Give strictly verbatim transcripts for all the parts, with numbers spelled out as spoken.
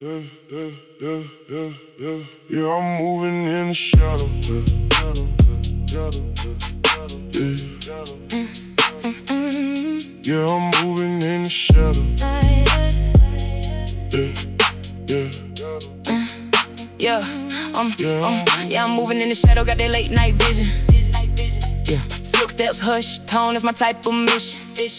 Yeah, yeah, yeah, yeah, yeah. Yeah, I'm moving in the shadow. Yeah, yeah. Yeah, I'm moving in the shadow. Yeah, yeah. Yeah, um, um, yeah, I'm moving in the shadow, got that late night vision. Yeah, silk steps, hush, tone is my type of mission.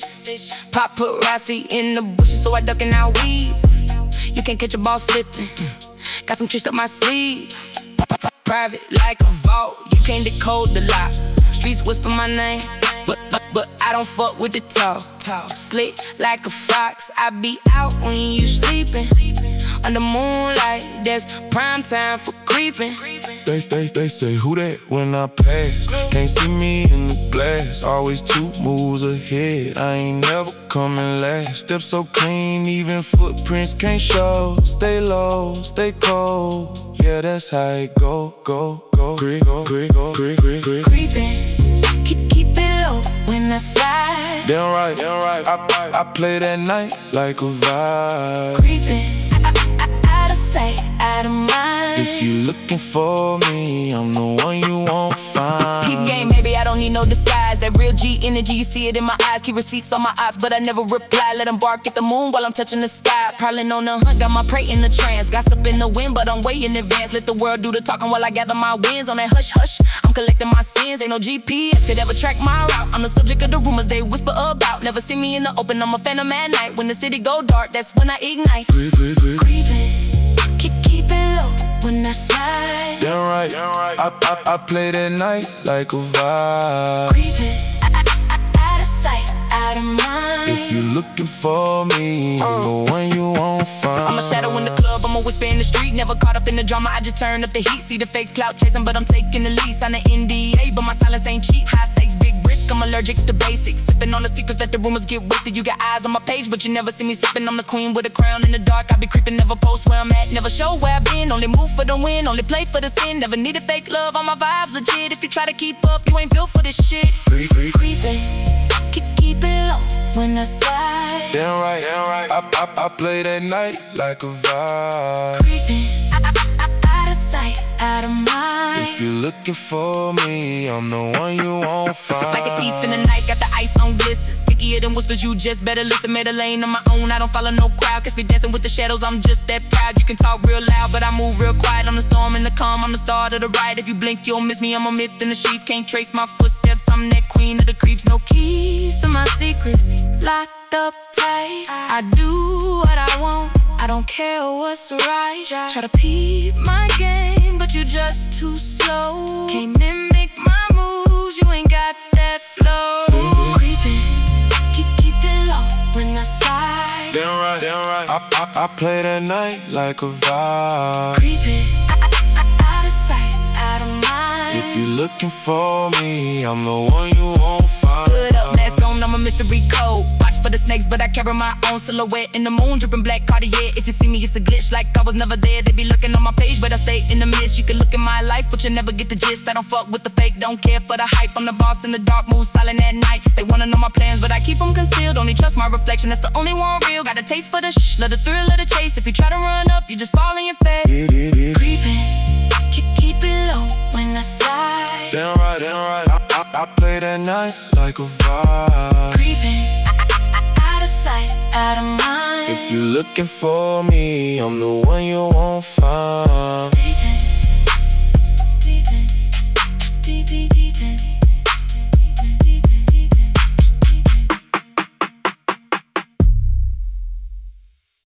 Paparazzi in the bushes, so I duck and I weave. You can't catch a ball slipping. Got some tricks up my sleeve. Private like a vault, you can't decode the lock. Streets whisper my name, but but, but I don't fuck with the talk. Slick like a fox, I be out when you sleeping. Under moonlight, there's prime time for creeping. They, they, they say, who that when I pass? Can't see me in the glass. Always two moves ahead, I ain't never coming last. Steps so clean, even footprints can't show. Stay low, stay cold. Yeah, that's how it go, go, go. Creep, go, creep, go, creep, creep, creep. Creeping, keep, keep it low when I slide. Damn right, damn right. I, I, I play that night like a vibe. Creeping, I, I, out of sight, out of mind. If you looking for me, I'm the one you won't find. Peep game, maybe I don't need no disguise. That real G energy, you see it in my eyes. Keep receipts on my ops, but I never reply. Let them bark at the moon while I'm touching the sky. Prowling on the hunt, got my prey in the trance. Gossip in the wind, but I'm way in advance. Let the world do the talking while I gather my wins. On that hush hush, I'm collecting my sins. Ain't no G P S could ever track my route. I'm the subject of the rumors they whisper about. Never see me in the open, I'm a phantom at night. When the city go dark, that's when I ignite. Creep, creep, creep. Creeping, keep, keep it low when I slide. Damn right, damn right. I, I, I play that night like a vibe. Creeping, I, I, I, out of sight, out of mind. If you looking for me, I'm the one you won't find. I'm a shadow in the club, I'm a whisper in the street. Never caught up in the drama, I just turn up the heat. See the fakes clout chasing, but I'm taking the lead. Sign an N D A, but my silence ain't cheap. High stakes, big risk, I'm allergic to basics. Sipping on the secrets, let the rumors get wasted. You got eyes on my page, but you never see me sipping. I'm the queen with a crown in the dark. I be creeping, never post where I'm at, never show where I've been. Only move for the win, only play for the sin. Never needed fake love, all my vibes legit. If you try to keep up, you ain't built for this shit. Creep, creep. Creeping, keep, keep it low when I slide. Damn right, damn right. I, I, I play that night like a vibe. Creeping, I, I, I, out of sight, out of mind. If you looking for me, I'm the one you won't find. Like a thief in the night, got the ice on glisten. Stickier than whispers, you just better listen. Made a lane on my own, I don't follow no crowd. Catch me dancing with the shadows, I'm just that proud. You can talk real loud, but I move real quiet. I'm the storm and the calm, I'm the start of the ride. If you blink, you'll miss me, I'm a myth in the sheets. Can't trace my footsteps, I'm that queen of the creeps. No keys to my secrets, locked up tight. I do what I want, I don't care what's right. Try to peep my game, but you just too slow. Can't mimic my moves, you ain't got that flow. Creeping, keep, keep it low when I slide. Damn right, damn right. I, I, I play that night like a vibe. Creeping, I, I, I, out of sight, out of mind. If you looking for me, I'm the one you won't find. Good up, mask on, I'm a mystery code. Watch for the snakes, but I carry my own silhouette. In the moon, dripping black Cartier. If you see me, it's a glitch, like I was never there. They be looking on my page, but I stay in the mist. You can look at my life, but you never get the gist. I don't fuck with the fake, don't care for the hype. I'm the boss in the dark, move silent at night. They wanna know my plans, but I keep them concealed. Only trust my reflection, that's the only one real. Got a taste for the shh, love the thrill of the chase. If you try to run up, you just fall in your face. Creeping, keep, keep it low when I slide. Damn right, damn right. I, I, I play that night like a vibe. Creeping, I, I, I, out of sight, out of mind. If you looking for me, I'm the one you want.